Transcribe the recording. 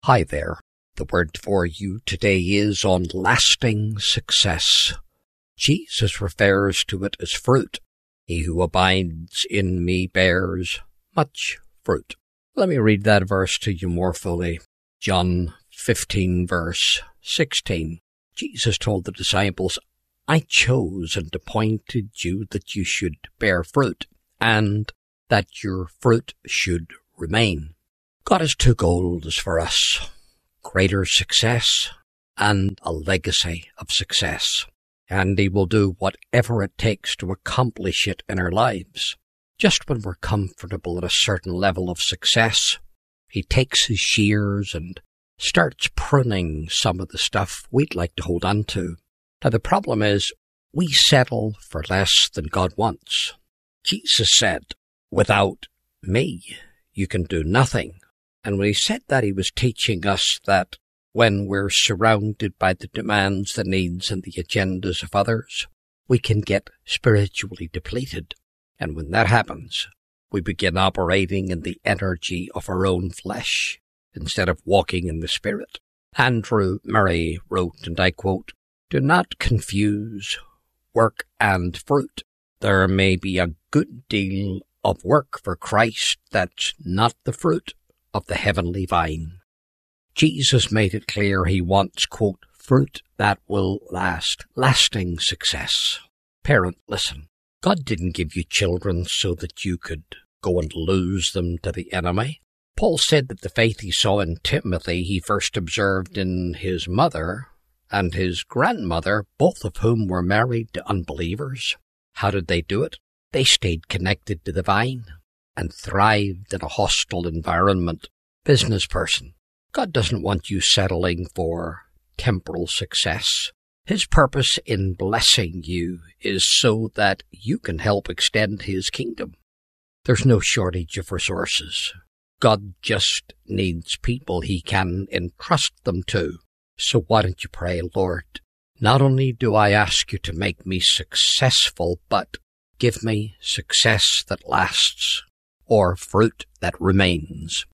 Hi there. The word for you today is on lasting success. Jesus refers to it as fruit. He who abides in me bears much fruit. Let me read that verse to you more fully. John 15, verse 16. Jesus told the disciples, I chose and appointed you that you should bear fruit, and that your fruit should remain. God has two goals for us: greater success and a legacy of success. And He will do whatever it takes to accomplish it in our lives. Just when we're comfortable at a certain level of success, He takes His shears and starts pruning some of the stuff we'd like to hold on to. Now the problem is, we settle for less than God wants. Jesus said, without me, you can do nothing. And when He said that, He was teaching us that when we're surrounded by the demands, the needs, and the agendas of others, we can get spiritually depleted. And when that happens, we begin operating in the energy of our own flesh instead of walking in the Spirit. Andrew Murray wrote, and I quote, "Do not confuse work and fruit. There may be a good deal of work for Christ that's not the fruit of the heavenly vine." Jesus made it clear He wants, quote, fruit that will last, lasting success. Parent, listen, God didn't give you children so that you could go and lose them to the enemy. Paul said that the faith he saw in Timothy he first observed in his mother and his grandmother, both of whom were married to unbelievers. How did they do it? They stayed connected to the vine and thrived in a hostile environment. Business person, God doesn't want you settling for temporal success. His purpose in blessing you is so that you can help extend His kingdom. There's no shortage of resources. God just needs people He can entrust them to. So why don't you pray, Lord, not only do I ask you to make me successful, but give me success that lasts, or fruit that remains.